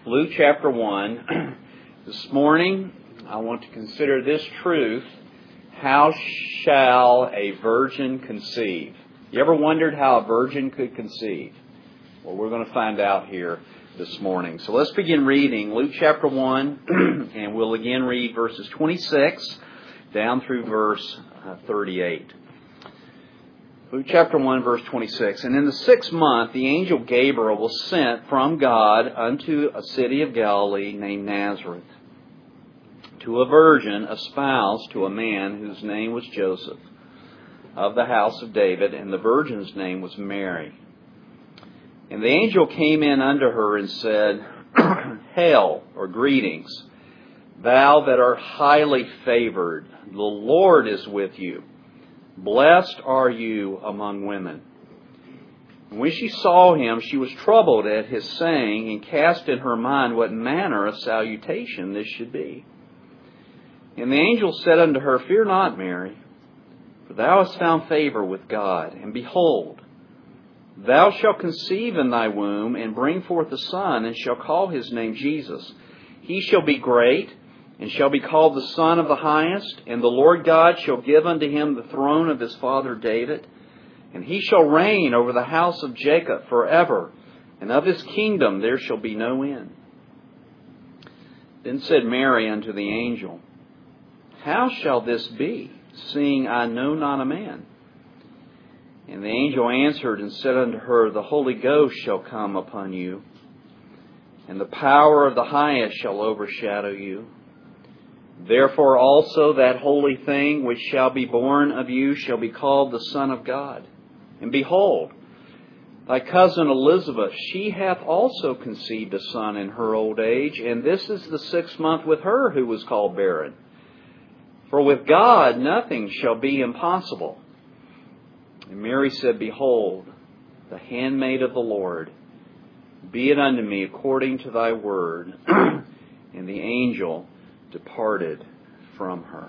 Luke chapter 1. This morning, I want to consider this truth: how shall a virgin conceive? You ever wondered how a virgin could conceive? Well, we're going to find out here this morning. So let's begin reading Luke chapter 1, and we'll again read verses 26 down through verse 38. Luke chapter 1, verse 26. And in the 6th month, the angel Gabriel was sent from God unto a city of Galilee named Nazareth, to a virgin espoused to a man whose name was Joseph, of the house of David, and the virgin's name was Mary. And the angel came in unto her and said, Hail, or greetings, thou that art highly favored, the Lord is with you. Blessed are you among women. And when she saw him, she was troubled at his saying, and cast in her mind what manner of salutation this should be. And the angel said unto her, Fear not, Mary, for thou hast found favor with God. And behold, thou shalt conceive in thy womb, and bring forth a son, and shall call his name Jesus. He shall be great, and shall be called the Son of the Highest, and the Lord God shall give unto him the throne of his father David, and he shall reign over the house of Jacob forever, and of his kingdom there shall be no end. Then said Mary unto the angel, How shall this be, seeing I know not a man? And the angel answered and said unto her, The Holy Ghost shall come upon you, and the power of the Highest shall overshadow you. Therefore also that holy thing which shall be born of you shall be called the Son of God. And behold, thy cousin Elizabeth, she hath also conceived a son in her old age, and this is the 6th month with her who was called barren. For with God nothing shall be impossible. And Mary said, Behold, the handmaid of the Lord, be it unto me according to thy word. And the angel departed from her.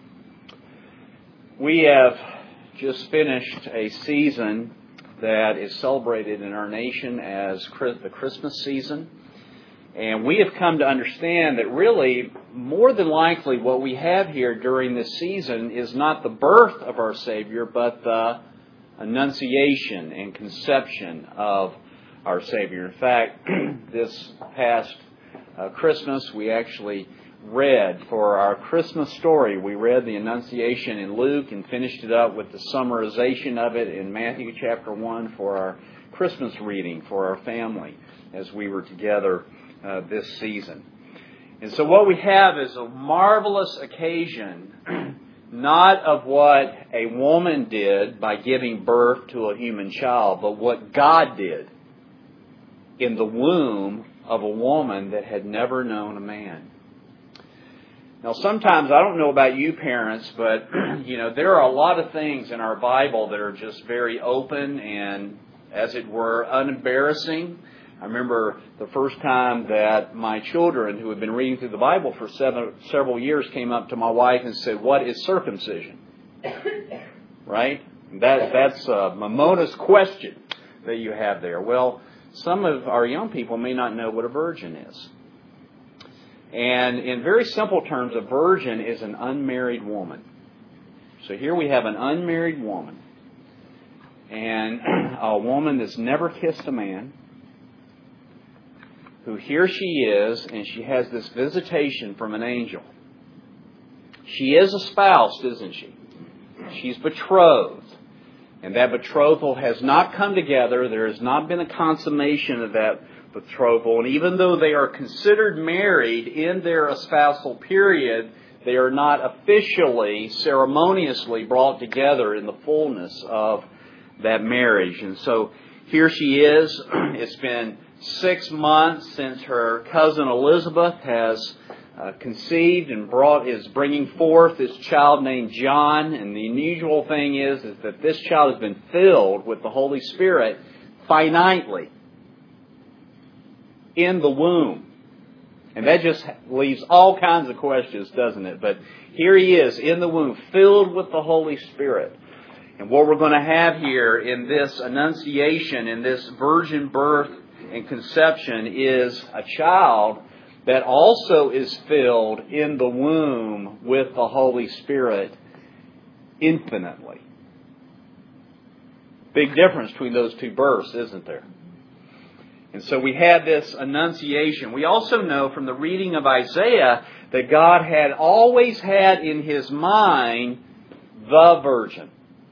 We have just finished a season that is celebrated in our nation as the Christmas season. And we have come to understand that really, more than likely, what we have here during this season is not the birth of our Savior, but the annunciation and conception of our Savior. In fact, this past Christmas, we actually read for our Christmas story. We read the Annunciation in Luke and finished it up with the summarization of it in Matthew chapter 1 for our Christmas reading for our family as we were together this season. And so what we have is a marvelous occasion, not of what a woman did by giving birth to a human child, but what God did in the womb of a woman that had never known a man. Now, sometimes, I don't know about you parents, but, there are a lot of things in our Bible that are just very open and, as it were, unembarrassing. I remember the first time that my children, who had been reading through the Bible for several years, came up to my wife and said, What is circumcision? Right? That's a Mamona's question that you have there. Well, some of our young people may not know what a virgin is. And in very simple terms, a virgin is an unmarried woman. So here we have an unmarried woman, and a woman that's never kissed a man, who here she is, and she has this visitation from an angel. She is espoused, isn't she? She's betrothed. And that betrothal has not come together. There has not been a consummation of that betrothal. And even though they are considered married in their espousal period, they are not officially, ceremoniously brought together in the fullness of that marriage. And so here she is. It's been 6 months since her cousin Elizabeth has conceived and is bringing forth this child named John. And the unusual thing is that this child has been filled with the Holy Spirit finitely in the womb. And that just leaves all kinds of questions, doesn't it? But here he is in the womb, filled with the Holy Spirit. And what we're going to have here in this annunciation, in this virgin birth and conception is a child that also is filled in the womb with the Holy Spirit infinitely. Big difference between those two births, isn't there? And so we had this annunciation. We also know from the reading of Isaiah that God had always had in His mind the virgin.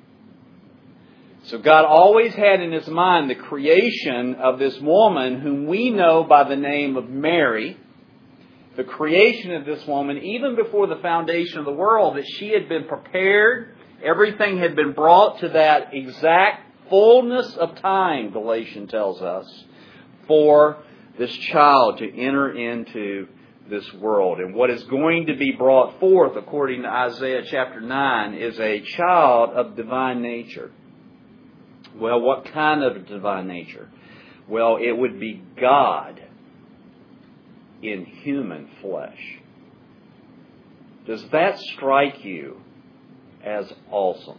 So God always had in His mind the creation of this woman whom we know by the name of Mary. The creation of this woman, even before the foundation of the world, that she had been prepared. Everything had been brought to that exact fullness of time, Galatians tells us, for this child to enter into this world. And what is going to be brought forth, according to Isaiah chapter 9, is a child of divine nature. Well, what kind of divine nature? Well, it would be God in human flesh. Does that strike you as awesome?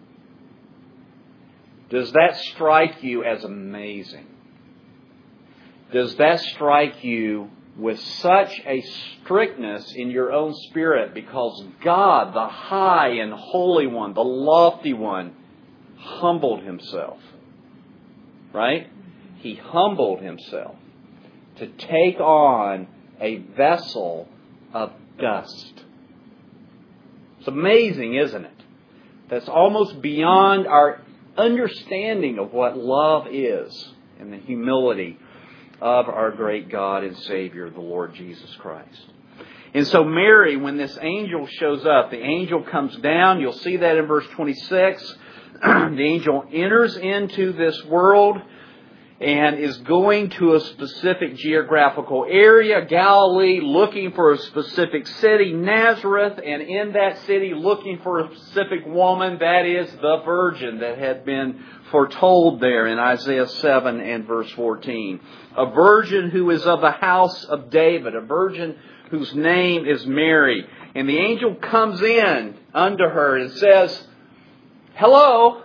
Does that strike you as amazing? Does that strike you with such a strictness in your own spirit because God, the high and holy one, the lofty one, humbled Himself? Right? He humbled Himself to take on a vessel of dust. It's amazing, isn't it? That's almost beyond our understanding of what love is and the humility of our great God and Savior, the Lord Jesus Christ. And so Mary, when this angel shows up, the angel comes down. You'll see that in verse 26. The angel enters into this world and is going to a specific geographical area, Galilee, looking for a specific city, Nazareth, and in that city looking for a specific woman, that is the virgin that had been foretold there in Isaiah 7 and verse 14. A virgin who is of the house of David, a virgin whose name is Mary. And the angel comes in unto her and says, "Hello,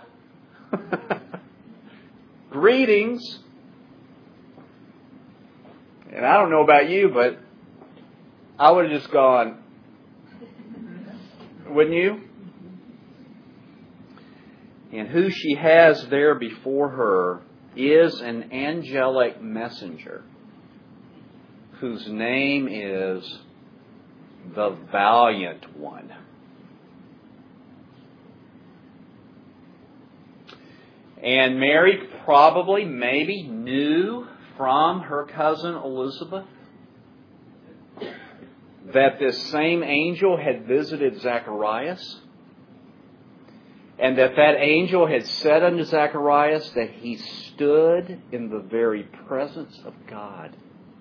greetings." And I don't know about you, but I would have just gone, wouldn't you? And who she has there before her is an angelic messenger whose name is the Valiant One. And Mary probably, maybe knew from her cousin Elizabeth that this same angel had visited Zacharias, and that angel had said unto Zacharias that he stood in the very presence of God.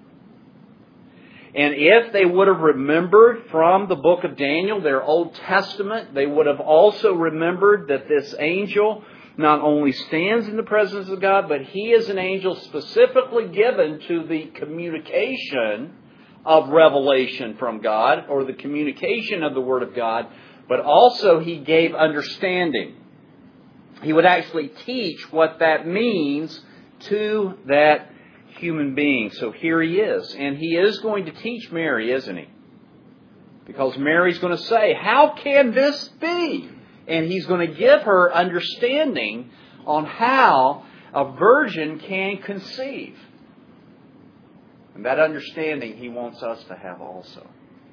And if they would have remembered from the book of Daniel, their Old Testament, they would have also remembered that this angel not only stands in the presence of God, but he is an angel specifically given to the communication of revelation from God, or the communication of the Word of God, but also he gave understanding. He would actually teach what that means to that human being. So here he is. And he is going to teach Mary, isn't he? Because Mary's going to say, "How can this be?" And he's going to give her understanding on how a virgin can conceive. And that understanding he wants us to have also.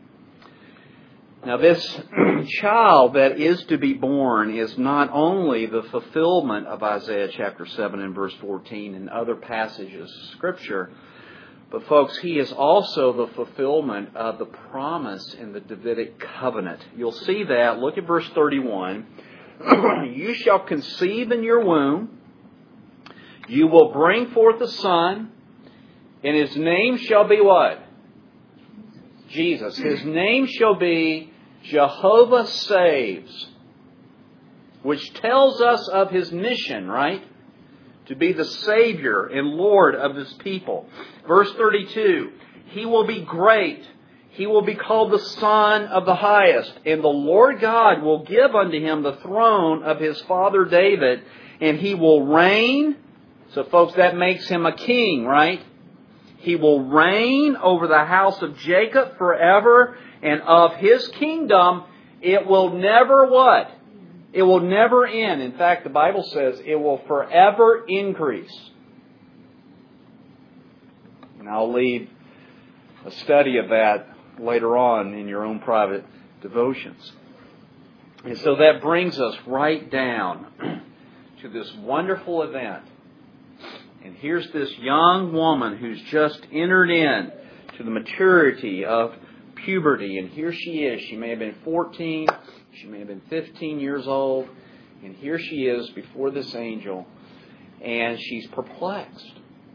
Now this child that is to be born is not only the fulfillment of Isaiah chapter 7 and verse 14 and other passages of Scripture, but folks, he is also the fulfillment of the promise in the Davidic covenant. You'll see that. Look at verse 31. "You shall conceive in your womb. You will bring forth a son, and his name shall be" what? Jesus. "His name shall be Jehovah Saves," which tells us of his mission, right? To be the Savior and Lord of his people. Verse 32, "He will be great. He will be called the Son of the Highest. And the Lord God will give unto him the throne of his father David. And he will reign." So folks, that makes him a king, right? He will reign over the house of Jacob forever, and of His kingdom it will never what? It will never end. In fact, the Bible says it will forever increase. And I'll leave a study of that later on in your own private devotions. And so that brings us right down to this wonderful event. And here's this young woman who's just entered in to the maturity of puberty. And here she is. She may have been 14. She may have been 15 years old. And here she is before this angel. And she's perplexed.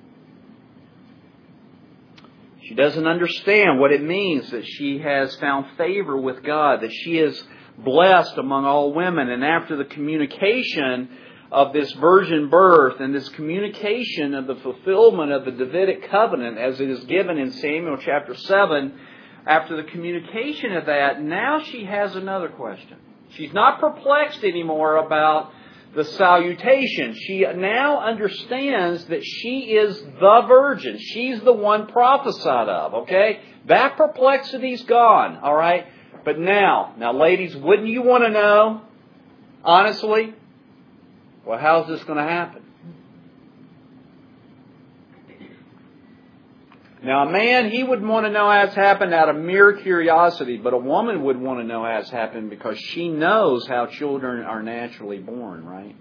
She doesn't understand what it means that she has found favor with God, that she is blessed among all women. And after the communication of this virgin birth and this communication of the fulfillment of the Davidic covenant as it is given in Samuel chapter 7, after the communication of that, now she has another question. She's not perplexed anymore about the salutation. She now understands that she is the virgin. She's the one prophesied of, okay? That perplexity's gone, all right? But now, ladies, wouldn't you want to know, honestly, well, how's this going to happen? Now, a man, he would want to know how it's happened out of mere curiosity, but a woman would want to know how it's happened because she knows how children are naturally born, right?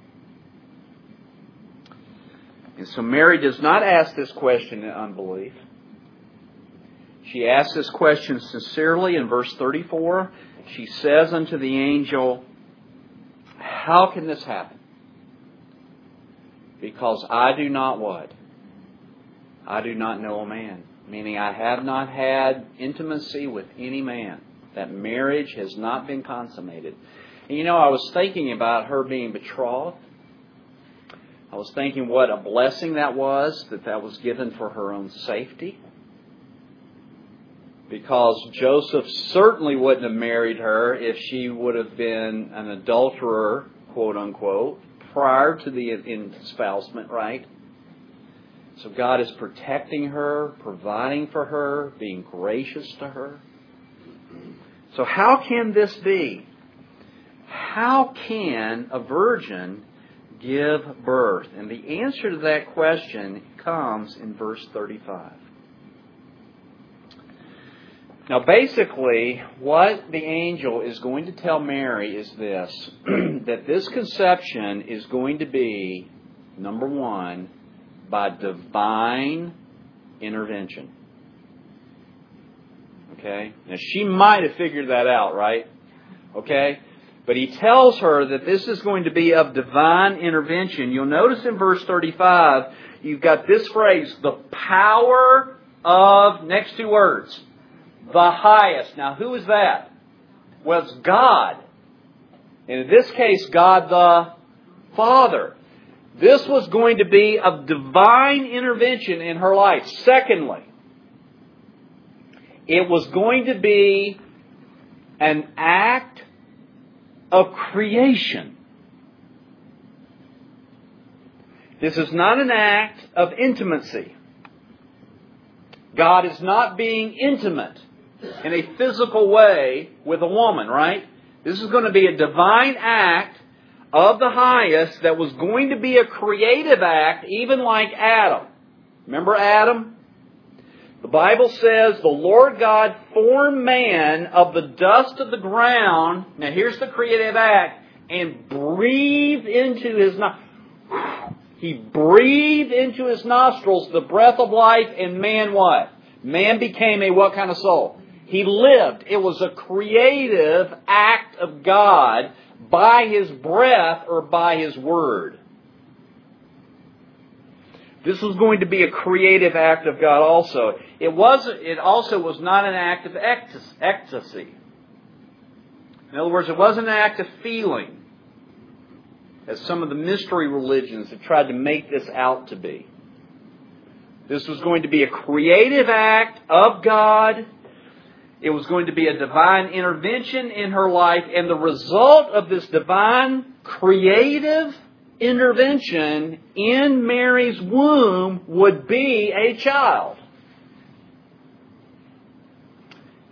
And so Mary does not ask this question in unbelief. She asks this question sincerely in verse 34. She says unto the angel, how can this happen? Because I do not what? I do not know a man. Meaning I have not had intimacy with any man. That marriage has not been consummated. And I was thinking about her being betrothed. I was thinking what a blessing that was was given for her own safety. Because Joseph certainly wouldn't have married her if she would have been an adulterer, quote unquote, prior to the espousement, right? So God is protecting her, providing for her, being gracious to her. So how can this be? How can a virgin give birth? And the answer to that question comes in verse 35. Now basically, what the angel is going to tell Mary is this, that this conception is going to be, number one, by divine intervention. Okay? Now she might have figured that out, right? Okay? But he tells her that this is going to be of divine intervention. You'll notice in verse 35, you've got this phrase, the power of, next two words, the highest. Now who is that? Well, it's God. And in this case, God the Father. This was going to be of divine intervention in her life. Secondly, it was going to be an act of creation. This is not an act of intimacy. God is not being intimate in a physical way with a woman, right? This is going to be a divine act of the highest that was going to be a creative act, even like Adam. Remember Adam? The Bible says the Lord God formed man of the dust of the ground. Now here's the creative act. And breathed into his He breathed into his nostrils the breath of life, and man what? Man became a what kind of soul? He lived. It was a creative act of God by His breath or by His word. This was going to be a creative act of God also. It also was not an act of ecstasy. In other words, it wasn't an act of feeling, as some of the mystery religions have tried to make this out to be. This was going to be a creative act of God. It was going to be a divine intervention in her life, and the result of this divine creative intervention in Mary's womb would be a child.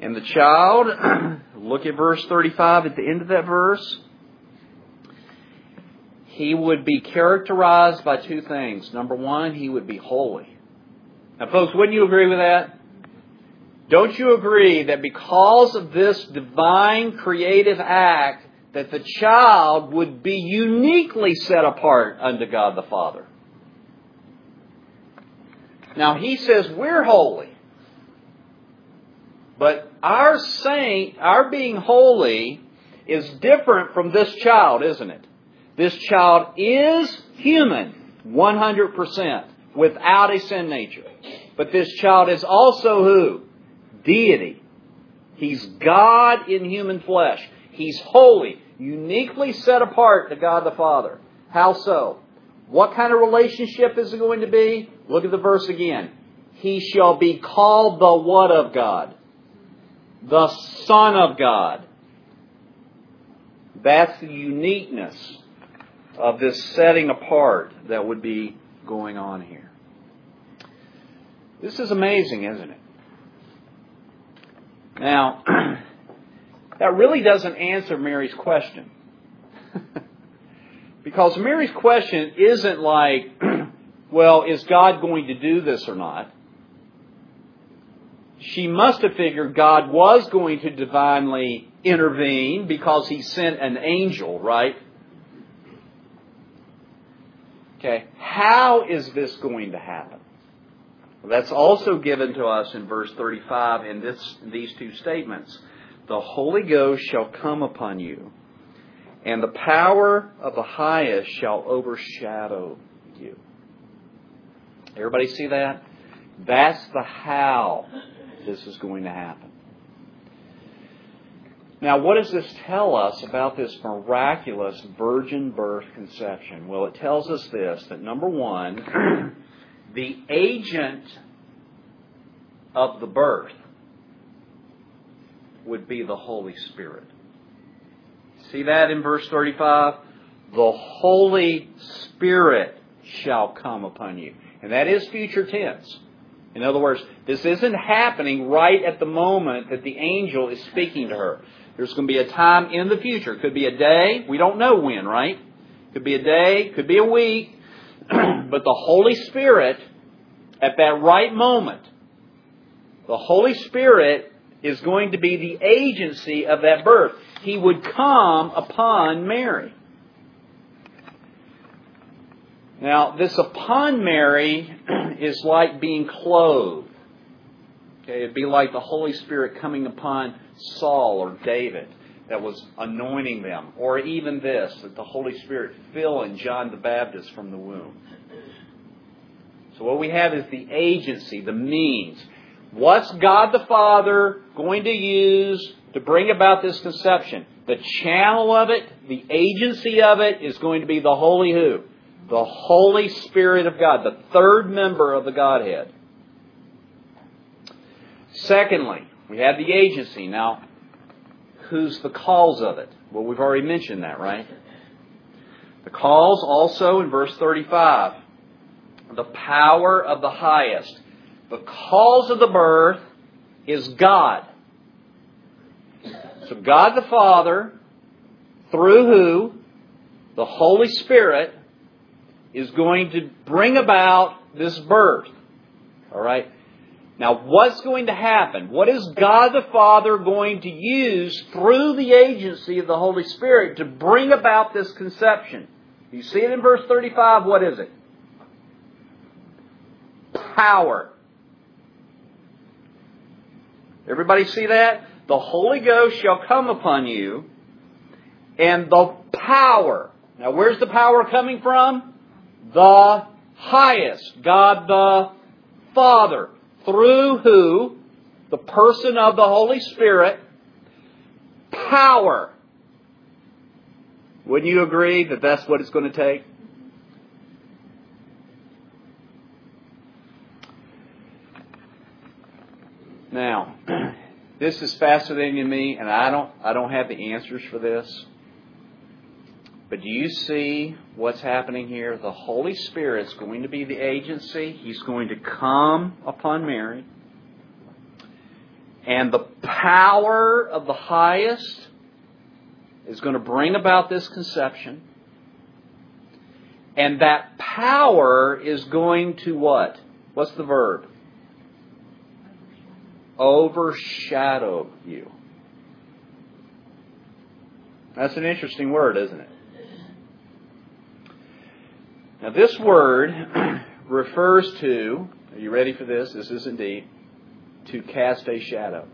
And the child, look at verse 35 at the end of that verse. He would be characterized by two things. Number one, he would be holy. Now, folks, wouldn't you agree with that? Don't you agree that because of this divine creative act, that the child would be uniquely set apart unto God the Father? Now, he says we're holy. But our being holy is different from this child, isn't it? This child is human, 100%, without a sin nature. But this child is also who? Deity. He's God in human flesh. He's holy, uniquely set apart to God the Father. How so? What kind of relationship is it going to be? Look at the verse again. He shall be called the what of God? The Son of God. That's the uniqueness of this setting apart that would be going on here. This is amazing, isn't it? Now, that really doesn't answer Mary's question. Because Mary's question isn't like, well, is God going to do this or not? She must have figured God was going to divinely intervene because He sent an angel, right? Okay, how is this going to happen? Well, that's also given to us in verse 35 in these two statements. The Holy Ghost shall come upon you, and the power of the highest shall overshadow you. Everybody see that? That's the how this is going to happen. Now, what does this tell us about this miraculous virgin birth conception? Well, it tells us this, that number one, the agent of the birth would be the Holy Spirit. See that in verse 35? The Holy Spirit shall come upon you. And that is future tense. In other words, this isn't happening right at the moment that the angel is speaking to her. There's going to be a time in the future. It could be a day. We don't know when, right? Could be a day. Could be a week. But the Holy Spirit, at that right moment, the Holy Spirit is going to be the agency of that birth. He would come upon Mary. Now, this upon Mary is like being clothed. Okay, it'd be like the Holy Spirit coming upon Saul or David that was anointing them. Or even this, that the Holy Spirit filling John the Baptist from the womb. So what we have is the agency, the means. What's God the Father going to use to bring about this conception? The channel of it, the agency of it is going to be the Holy who? The Holy Spirit of God, the third member of the Godhead. Secondly, we have the agency. Now, who's the cause of it? Well, we've already mentioned that, right? The cause also in verse 35. The power of the highest. The cause of the birth is God. So God the Father, through who? The Holy Spirit is going to bring about this birth. All right? Now, what's going to happen? What is God the Father going to use through the agency of the Holy Spirit to bring about this conception? You see it in verse 35. What is it? Power. Everybody see that? The Holy Ghost shall come upon you, and the power. Now, where's the power coming from? The highest. God the Father. Through who? The person of the Holy Spirit. Power. Wouldn't you agree that that's what it's going to take? Now, this is fascinating to me, and I don't have the answers for this. But do you see what's happening here? The Holy Spirit's going to be the agency. He's going to come upon Mary. And the power of the highest is going to bring about this conception. And that power is going to what? What's the verb? Overshadow you. That's an interesting word, isn't it? Now this word refers to, are you ready for this? This is indeed, to cast a shadow.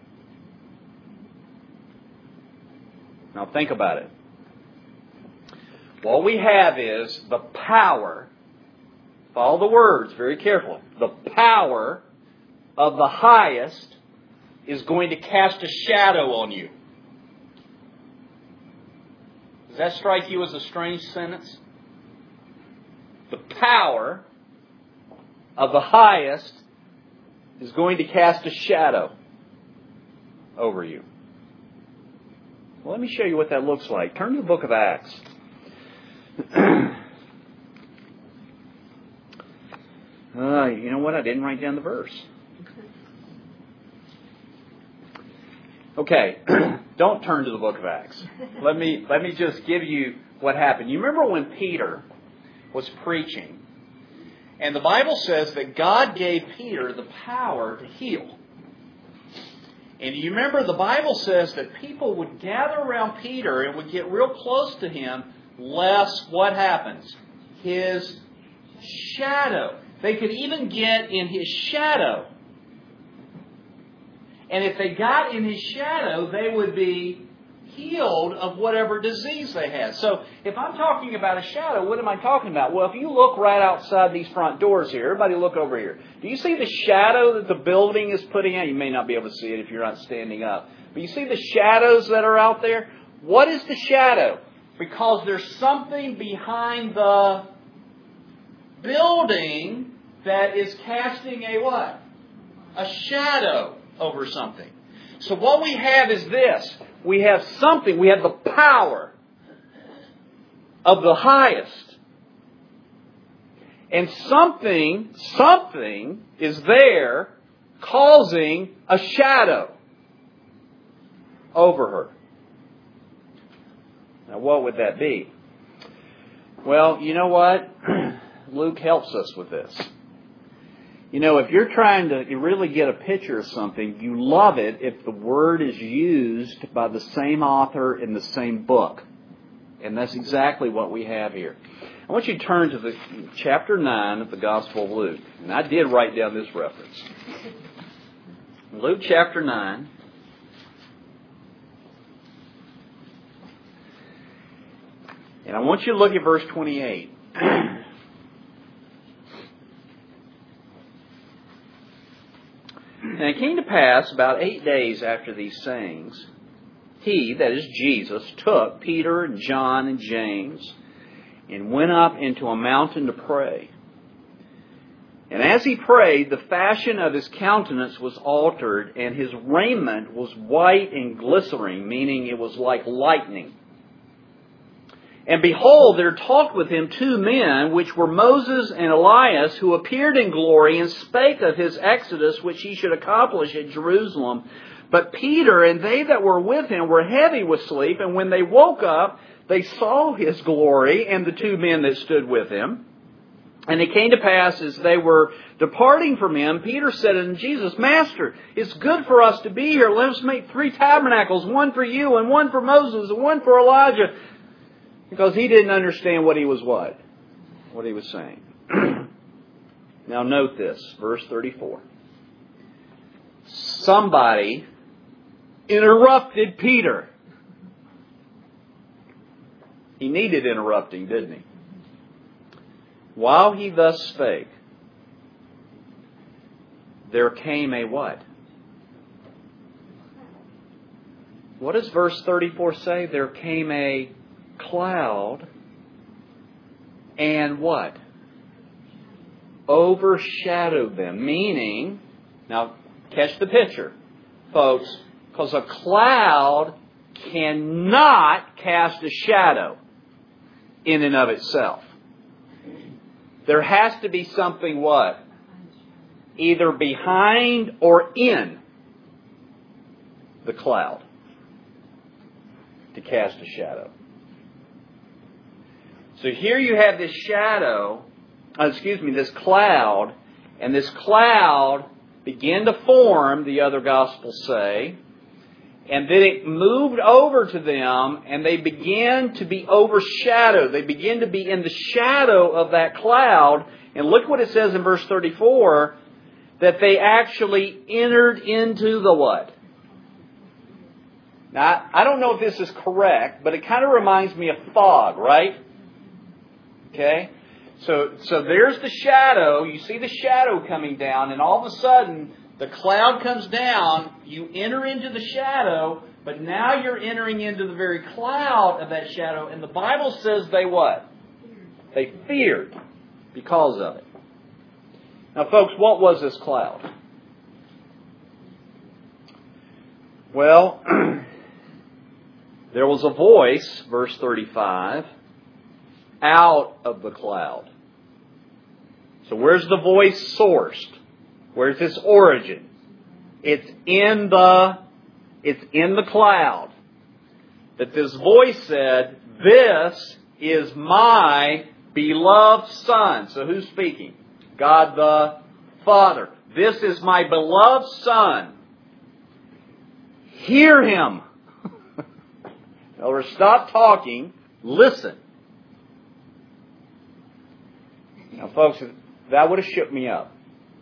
Now think about it. What we have is the power, follow the words very carefully, the power of the highest is going to cast a shadow on you. Does that strike you as a strange sentence? The power of the highest is going to cast a shadow over you. Well, let me show you what that looks like. Turn to the book of Acts. You know what? I didn't write down the verse. Okay, don't turn to the book of Acts. Let me just give you what happened. You remember when Peter was preaching, and the Bible says that God gave Peter the power to heal. And you remember the Bible says that people would gather around Peter and would get real close to him, lest what happens? His shadow. They could even get in his shadow. And if they got in his shadow, they would be healed of whatever disease they had. So if I'm talking about a shadow, what am I talking about? Well, if you look right outside these front doors here, everybody look over here. Do you see the shadow that the building is putting out? You may not be able to see it if you're not standing up. But you see the shadows that are out there? What is the shadow? Because there's something behind the building that is casting a what? A shadow over something. So what we have is this. We have something. We have the power of the highest. And something is there causing a shadow over her. Now what would that be? Well, you know what? Luke helps us with this. You know, if you're trying to really get a picture of something, you love it if the word is used by the same author in the same book. And that's exactly what we have here. I want you to turn to the chapter 9 of the Gospel of Luke. And I did write down this reference. Luke chapter 9. And I want you to look at verse 28. And it came to pass about 8 days after these sayings, he, that is Jesus, took Peter and John and James and went up into a mountain to pray. And as he prayed, the fashion of his countenance was altered, and his raiment was white and glittering, meaning it was like lightning. And behold, there talked with him 2 men, which were Moses and Elias, who appeared in glory and spake of his exodus, which he should accomplish at Jerusalem. But Peter and they that were with him were heavy with sleep, and when they woke up, they saw his glory and the 2 men that stood with him. And it came to pass, as they were departing from him, Peter said unto Jesus, Master, it's good for us to be here. Let us make 3 tabernacles, one for you, and one for Moses, and one for Elijah. Because he didn't understand what he was what? What he was saying. Now note this, verse 34. Somebody interrupted Peter. He needed interrupting, didn't he? While he thus spake, there came a what? What does verse 34 say? There came a cloud and what? Overshadowed them. Meaning, now catch the picture, folks, because a cloud cannot cast a shadow in and of itself. There has to be something what? Either behind or in. the cloud to cast a shadow. So here you have this this cloud, and this cloud began to form, the other Gospels say, and then it moved over to them, and they began to be overshadowed. They began to be in the shadow of that cloud. And look what it says in verse 34, that they actually entered into the what? Now, I don't know if this is correct, but it kind of reminds me of fog, right? Okay? So there's the shadow. You see the shadow coming down, and all of a sudden, the cloud comes down. You enter into the shadow, but now you're entering into the very cloud of that shadow. And the Bible says they what? They feared because of it. Now, folks, what was this cloud? Well, there was a voice, verse 35, out of the cloud. So where's the voice sourced? Where's its origin? It's in the cloud. That this voice said, "This is my beloved Son." So who's speaking? God the Father. "This is my beloved Son. Hear Him." In other words, stop talking. Listen. Now, folks, that would have shook me up.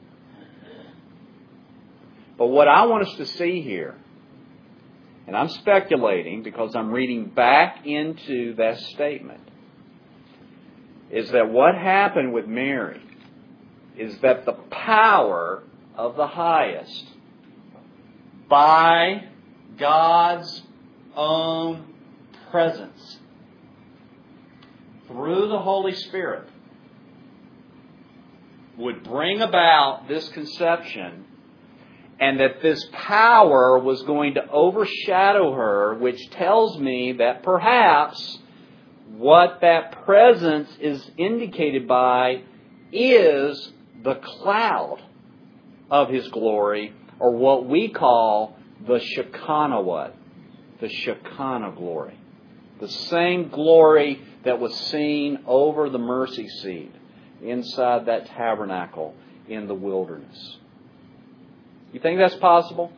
But what I want us to see here, and I'm speculating because I'm reading back into that statement, is that what happened with Mary is that the power of the highest, by God's own presence, through the Holy Spirit, would bring about this conception, and that this power was going to overshadow her, which tells me that perhaps what that presence is indicated by is the cloud of His glory, or what we call the Shekinah what? The Shekinah glory. The same glory that was seen over the mercy seat inside that tabernacle in the wilderness. You think that's possible?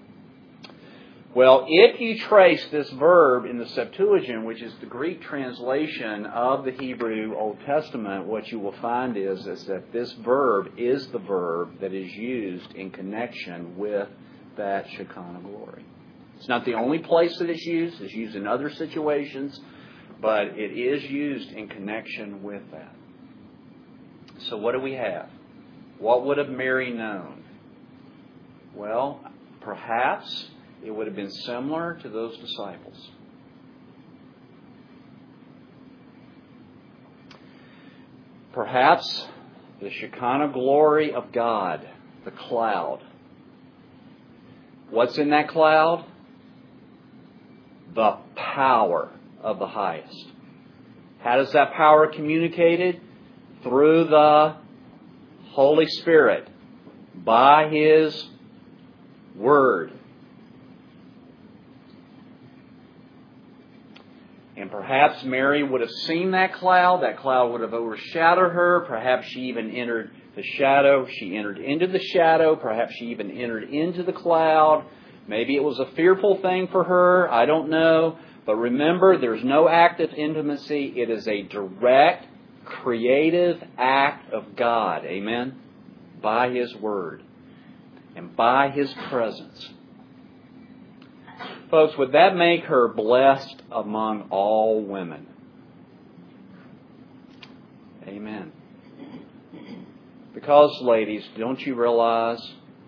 Well, if you trace this verb in the Septuagint, which is the Greek translation of the Hebrew Old Testament, what you will find is that this verb is the verb that is used in connection with that Shekinah glory. It's not the only place that it's used. It's used in other situations, but it is used in connection with that. So what do we have? What would have Mary known? Well, perhaps it would have been similar to those disciples. Perhaps the Shekinah glory of God, the cloud. What's in that cloud? The power of the highest. How does that power communicated? Through the Holy Spirit, by His Word. And perhaps Mary would have seen that cloud. That cloud would have overshadowed her. Perhaps she even entered the shadow. She entered into the shadow. Perhaps she even entered into the cloud. Maybe it was a fearful thing for her. I don't know. But remember, there's no act of intimacy. It is a direct, creative act of God. Amen? By His Word. And by His presence. Folks, would that make her blessed among all women? Amen. Because, ladies, don't you realize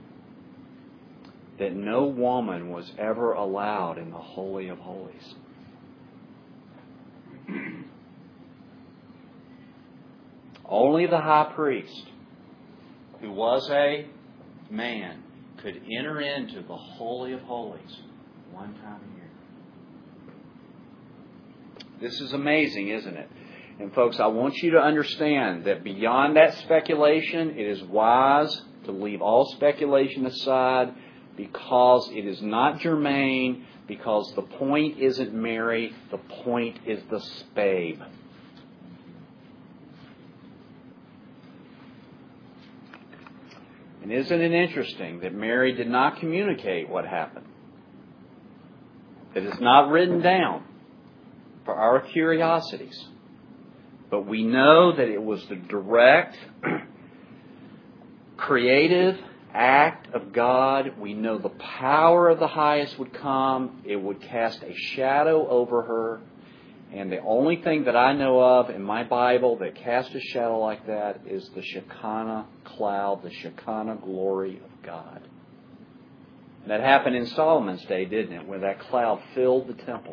that no woman was ever allowed in the Holy of Holies? Only the high priest, who was a man, could enter into the Holy of Holies one time a year. This is amazing, isn't it? And folks, I want you to understand that beyond that speculation, it is wise to leave all speculation aside, because it is not germane, because the point isn't Mary, the point is the babe. And isn't it interesting that Mary did not communicate what happened? That it's not written down for our curiosities. But we know that it was the direct, creative act of God. We know the power of the highest would come. It would cast a shadow over her. And the only thing that I know of in my Bible that casts a shadow like that is the Shekinah cloud, the Shekinah glory of God. And that happened in Solomon's day, didn't it? Where that cloud filled the temple.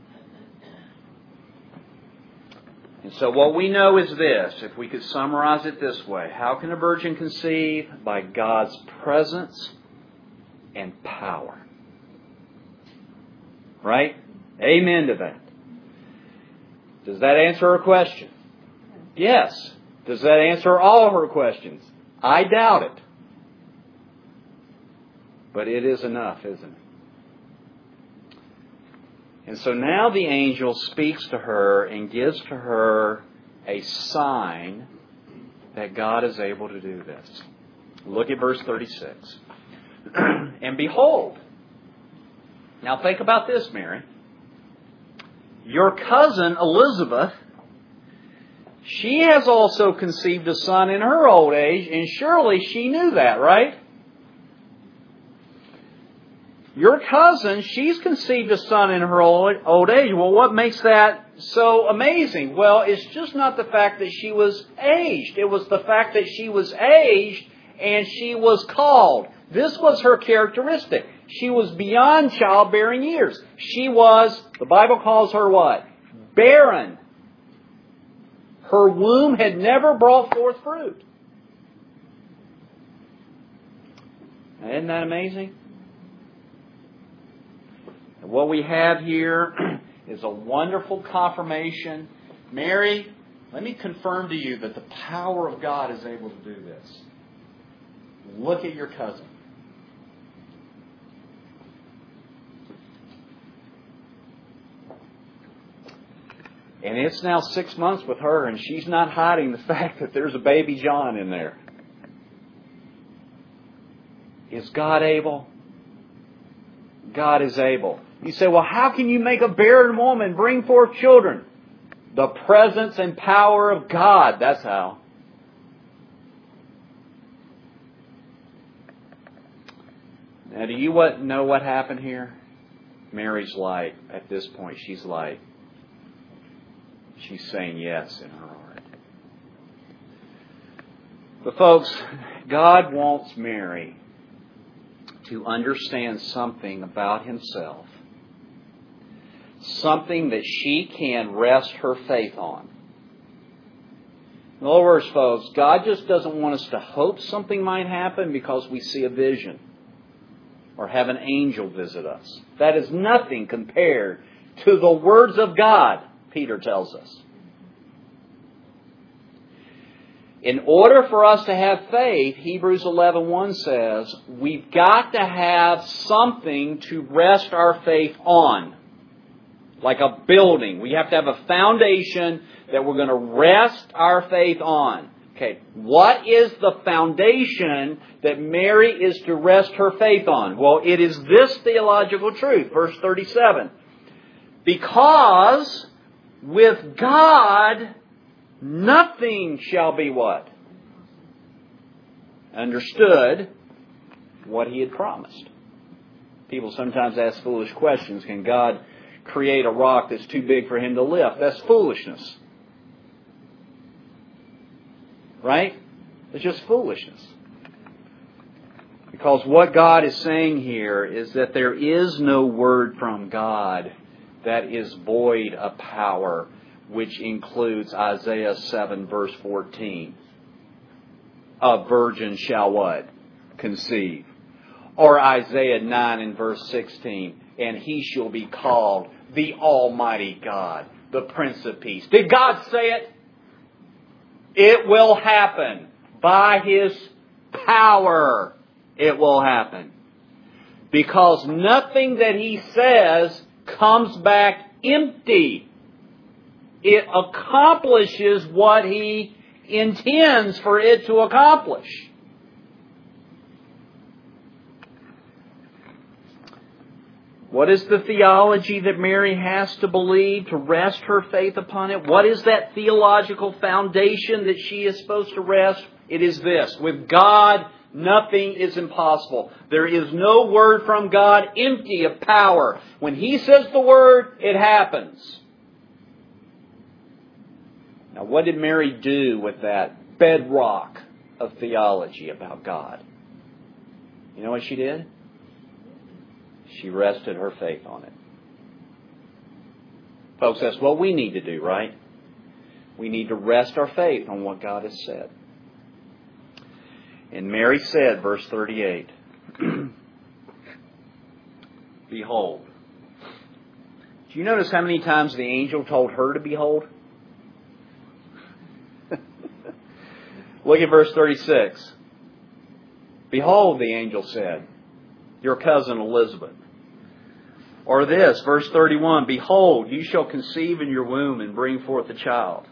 And so what we know is this, if we could summarize it this way. How can a virgin conceive? By God's presence and power. Right? Amen to that. Does that answer her question? Yes. Does that answer all her questions? I doubt it. But it is enough, isn't it? And so now the angel speaks to her and gives to her a sign that God is able to do this. Look at verse 36. And behold, now think about this, Mary. Your cousin Elizabeth, she has also conceived a son in her old age, and surely she knew that, right? Your cousin, she's conceived a son in her old age. Well, what makes that so amazing? Well, it's just not the fact that she was aged. It was the fact that she was aged and she was called. This was her characteristic. She was beyond childbearing years. She was, the Bible calls her what? Barren. Her womb had never brought forth fruit. Isn't that amazing? And what we have here is a wonderful confirmation. Mary, let me confirm to you that the power of God is able to do this. Look at your cousin. And it's now 6 months with her, and she's not hiding the fact that there's a baby John in there. Is God able? God is able. You say, well, how can you make a barren woman bring forth children? The presence and power of God. That's how. Now, do you know what happened here? Mary's like, at this point, she's saying yes in her heart. But folks, God wants Mary to understand something about Himself. Something that she can rest her faith on. In other words, folks, God just doesn't want us to hope something might happen because we see a vision or have an angel visit us. That is nothing compared to the words of God, Peter tells us. In order for us to have faith, Hebrews 11:1 says, we've got to have something to rest our faith on. Like a building. We have to have a foundation that we're going to rest our faith on. Okay, what is the foundation that Mary is to rest her faith on? Well, it is this theological truth. Verse 37. Because with God, nothing shall be what? Understood what He had promised. People sometimes ask foolish questions. Can God create a rock that's too big for Him to lift? That's foolishness. Right? It's just foolishness. Because what God is saying here is that there is no word from God that is void of power, which includes Isaiah 7 verse 14. A virgin shall what? Conceive. Or Isaiah 9 and verse 16. And He shall be called the Almighty God, the Prince of Peace. Did God say it? It will happen. By His power, it will happen. Because nothing that He says comes back empty. It accomplishes what He intends for it to accomplish. What is the theology that Mary has to believe to rest her faith upon it? What is that theological foundation that she is supposed to rest? It is this: with God, nothing is impossible. There is no word from God empty of power. When He says the word, it happens. Now, what did Mary do with that bedrock of theology about God? You know what she did? She rested her faith on it. Folks, that's what we need to do, right? We need to rest our faith on what God has said. And Mary said, verse 38, Behold. Do you notice how many times the angel told her to behold? Look at verse 36. Behold, the angel said, your cousin Elizabeth. Or this, verse 31, Behold, you shall conceive in your womb and bring forth a child.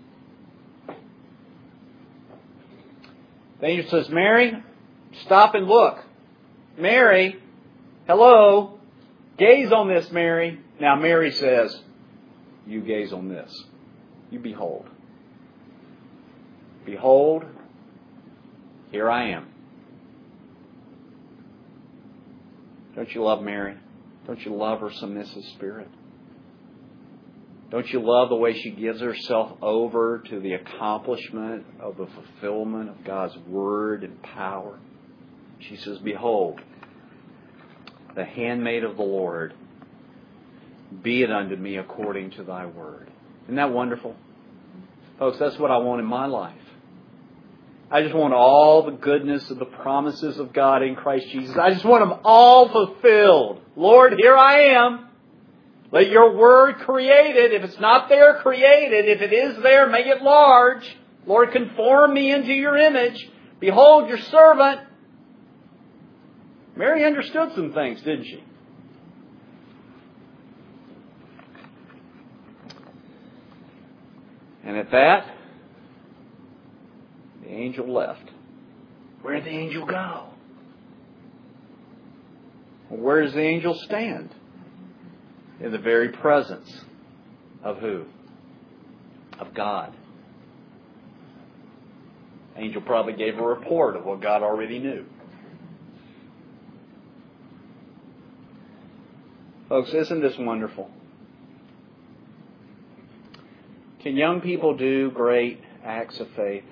The angel says, Mary, stop and look. Mary, hello, gaze on this, Mary. Now Mary says, you gaze on this. You behold. Behold, here I am. Don't you love Mary? Don't you love her submissive spirit? Don't you love the way she gives herself over to the accomplishment of the fulfillment of God's Word and power? She says, Behold, the handmaid of the Lord, be it unto me according to thy word. Isn't that wonderful? Folks, that's what I want in my life. I just want all the goodness of the promises of God in Christ Jesus. I just want them all fulfilled. Lord, here I am. Let your word create it. If it's not there, create it. If it is there, make it large. Lord, conform me into your image. Behold your servant. Mary understood some things, didn't she? And at that, the angel left. Where did the angel go? Where does the angel stand? In the very presence of who? Of God. The angel probably gave a report of what God already knew. Folks, isn't this wonderful? Can young people do great acts of faith?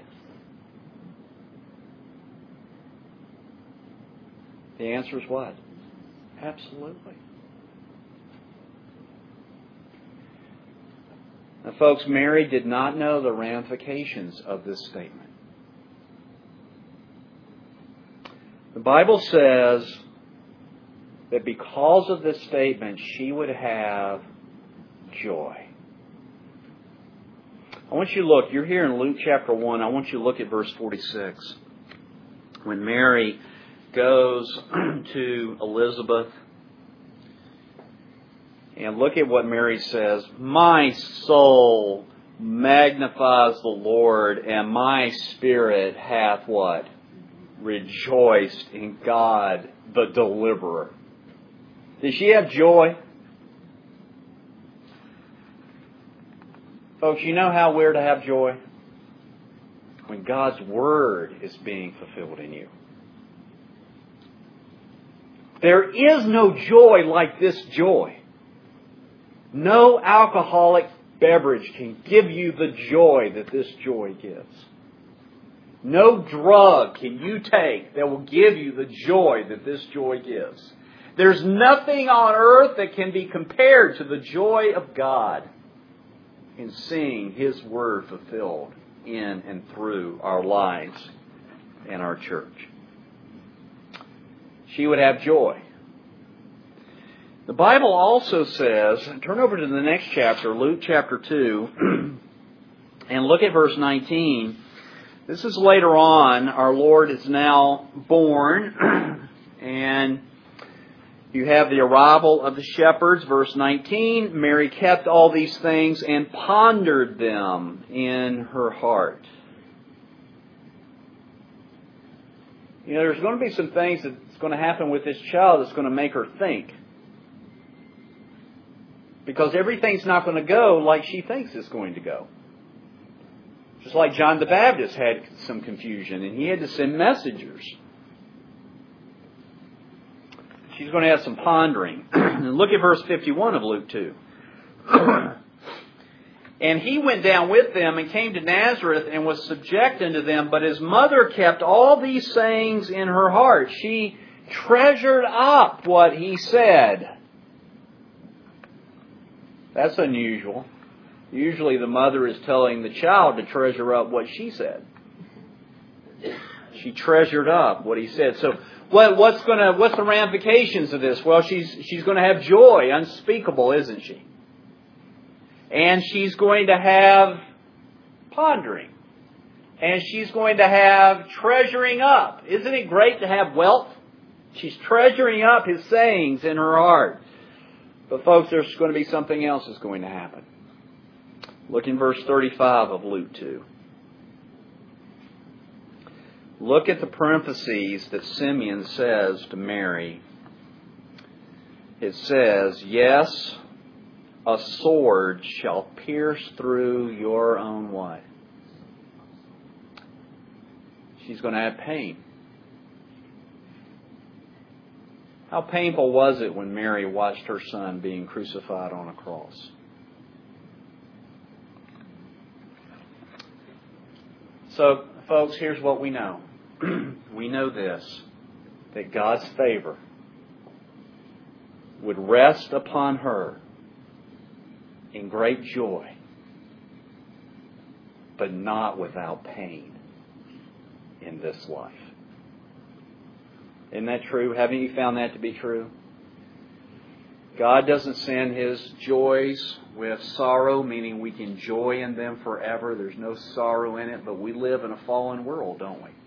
The answer is what? Absolutely. Now, folks, Mary did not know the ramifications of this statement. The Bible says that because of this statement, she would have joy. I want you to look. You're here in Luke chapter 1. I want you to look at verse 46. When Mary goes to Elizabeth, and look at what Mary says. My soul magnifies the Lord, and my spirit hath what? Rejoiced in God the deliverer. Did she have joy? Folks, you know how we're to have joy? When God's Word is being fulfilled in you. There is no joy like this joy. No alcoholic beverage can give you the joy that this joy gives. No drug can you take that will give you the joy that this joy gives. There's nothing on earth that can be compared to the joy of God in seeing His Word fulfilled in and through our lives and our church. She would have joy. The Bible also says, turn over to the next chapter, Luke chapter 2, and look at verse 19. This is later on. Our Lord is now born, and You have the arrival of the shepherds, verse 19. Mary kept all these things and pondered them in her heart. You know, there's going to be some things that's going to happen with this child that's going to make her think. Because everything's not going to go like she thinks it's going to go. Just like John the Baptist had some confusion and he had to send messengers. She's going to have some pondering. Look at verse 51 of Luke 2. And he went down with them and came to Nazareth and was subject unto them. But his mother kept all these sayings in her heart. She treasured up what he said. That's unusual. Usually the mother is telling the child to treasure up what she said. She treasured up what he said. So what's the ramifications of this? Well, she's going to have joy, unspeakable, isn't she? And she's going to have pondering. And she's going to have treasuring up. Isn't it great to have wealth? She's treasuring up his sayings in her heart. But folks, there's going to be something else that's going to happen. Look in verse 35 of Luke 2. Look at the parentheses that Simeon says to Mary. It says, yes, a sword shall pierce through your own what? She's going to have pain. How painful was it when Mary watched her son being crucified on a cross? So, folks, here's what we know. We know this, that God's favor would rest upon her in great joy, but not without pain in this life. Isn't that true? Haven't you found that to be true? God doesn't send His joys with sorrow, meaning we can joy in them forever. There's no sorrow in it, but we live in a fallen world, don't we?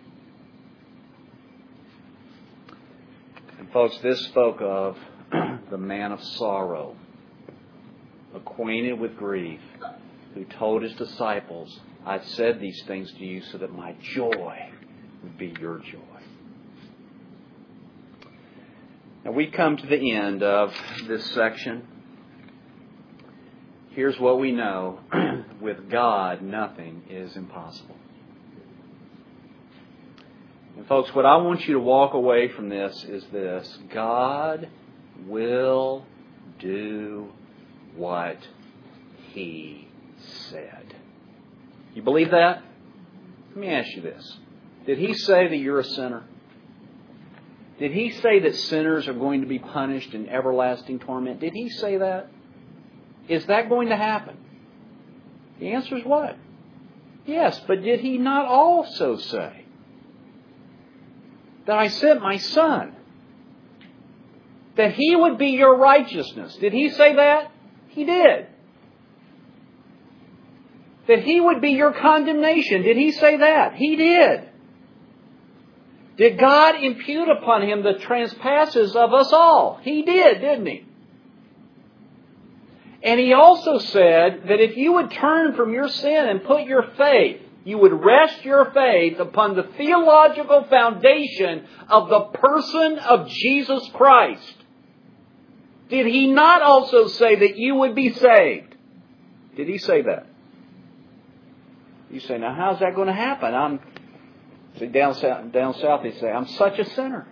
And folks, this spoke of the man of sorrow, acquainted with grief, who told His disciples, I've said these things to you so that my joy would be your joy. Now we come to the end of this section. Here's what we know. With God, nothing is impossible. And folks, what I want you to walk away from this is this. God will do what He said. You believe that? Let me ask you this. Did He say that you're a sinner? Did He say that sinners are going to be punished in everlasting torment? Did He say that? Is that going to happen? The answer is what? Yes, but did He not also say that I sent my Son, that He would be your righteousness? Did He say that? He did. That He would be your condemnation? Did He say that? He did. Did God impute upon Him the trespasses of us all? He did, didn't He? And He also said that if you would turn from your sin and put your faith, you would rest your faith upon the theological foundation of the person of Jesus Christ. Did He not also say that you would be saved? Did He say that? You say, now how's that going to happen? See, down south they say, I'm such a sinner.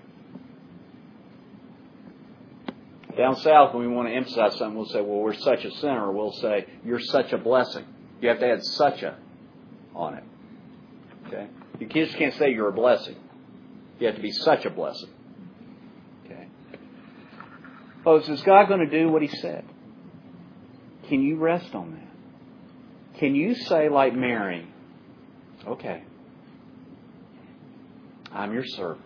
Down south, when we want to emphasize something, we'll say, well, we're such a sinner. We'll say, you're such a blessing. You have to add such a on it. Okay? You just can't say you're a blessing. You have to be such a blessing. Okay? Folks, is God going to do what He said? Can you rest on that? Can you say like Mary, okay, I'm your servant.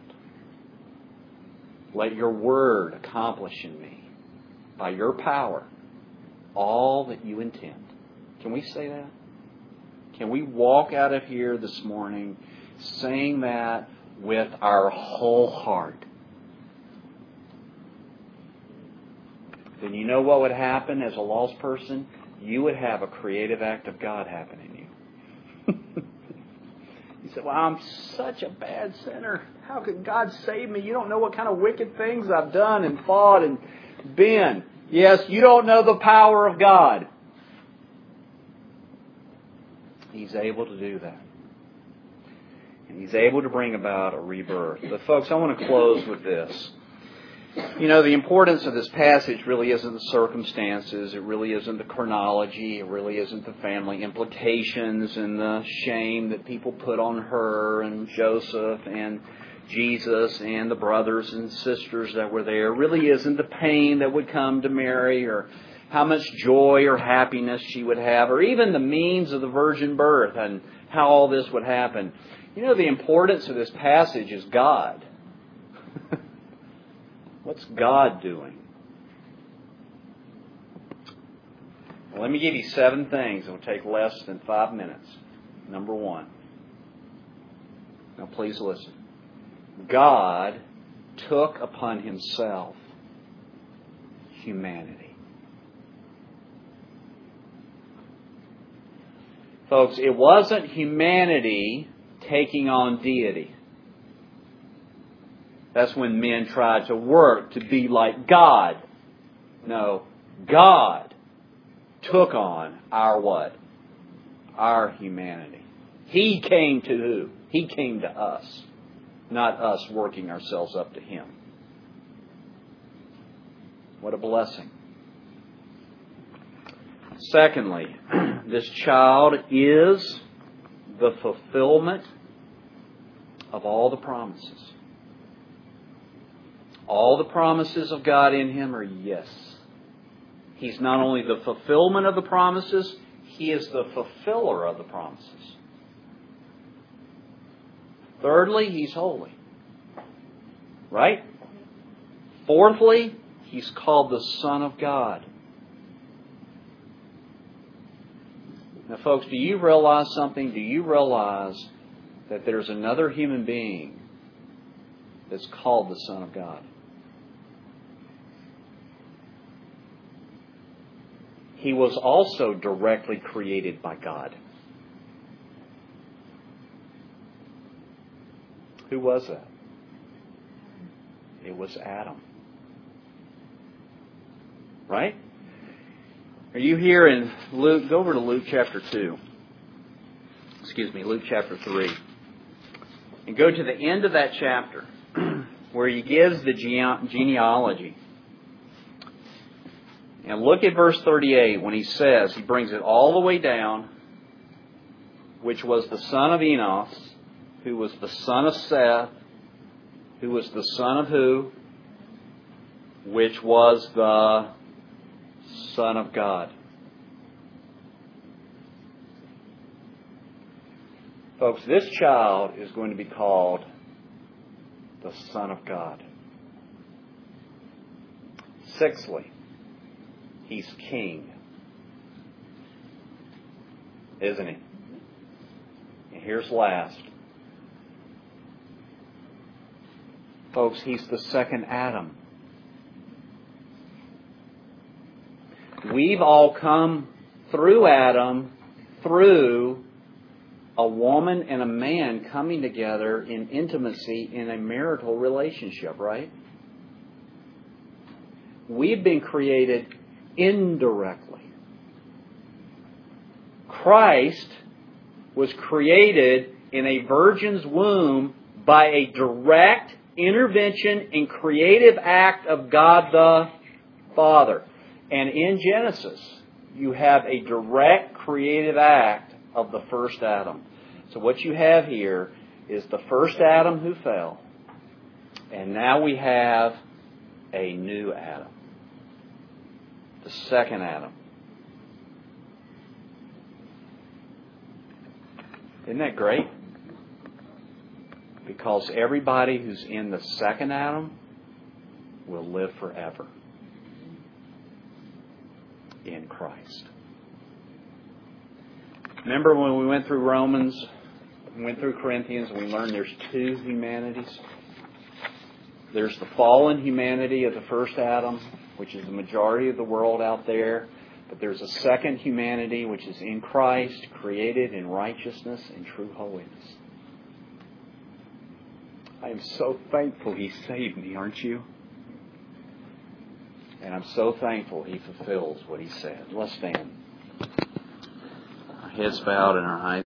Let your word accomplish in me, by your power, all that you intend. Can we say that? Can we walk out of here this morning saying that with our whole heart? then you know what would happen as a lost person? You would have a creative act of God happen in you. You say, well, I'm such a bad sinner. How could God save me? You don't know what kind of wicked things I've done and thought and been. Yes, you don't know the power of God. He's able to do that. And He's able to bring about a rebirth. But folks, I want to close with this. You know, the importance of this passage really isn't the circumstances. It really isn't the chronology. It really isn't the family implications and the shame that people put on her and Joseph and Jesus and the brothers and sisters that were there. It really isn't the pain that would come to Mary or how much joy or happiness she would have, or even the means of the virgin birth and how all this would happen. You know, the importance of this passage is God. What's God doing? Well, let me give you 7 things. It will take less than 5 minutes. Number 1. Now please listen. God took upon Himself humanity. Folks, it wasn't humanity taking on deity. That's when men tried to work to be like God. No, God took on our what? Our humanity. He came to who? He came to us. Not us working ourselves up to Him. What a blessing. Secondly, this child is the fulfillment of all the promises. All the promises of God in Him are yes. He's not only the fulfillment of the promises, He is the fulfiller of the promises. Thirdly, He's holy. Right? Fourthly, He's called the Son of God. Now, folks, do you realize something? Do you realize that there's another human being that's called the Son of God? He was also directly created by God. Who was that? It was Adam. Right? Are you here in Luke? Go over to Luke chapter 2. Luke chapter 3. And go to the end of that chapter where he gives the genealogy. And look at verse 38 when he says, he brings it all the way down, which was the son of Enos, who was the son of Seth, who was the son of who? Which was the Son of God. Folks, this child is going to be called the Son of God. Sixthly, He's King. Isn't He? And here's last. Folks, He's the second Adam. We've all come through Adam, through a woman and a man coming together in intimacy in a marital relationship, right? We've been created indirectly. Christ was created in a virgin's womb by a direct intervention and creative act of God the Father. And in Genesis, you have a direct creative act of the first Adam. So what you have here is the first Adam who fell. And now we have a new Adam. The second Adam. Isn't that great? Because everybody who's in the second Adam will live forever in Christ. Remember when we went through Romans, we went through Corinthians, and we learned there's two humanities? There's the fallen humanity of the first Adam, which is the majority of the world out there. But there's a second humanity which is in Christ, created in righteousness and true holiness. I am so thankful He saved me, aren't you? And I'm so thankful He fulfills what He said. Let's stand. Our heads bowed and our eyes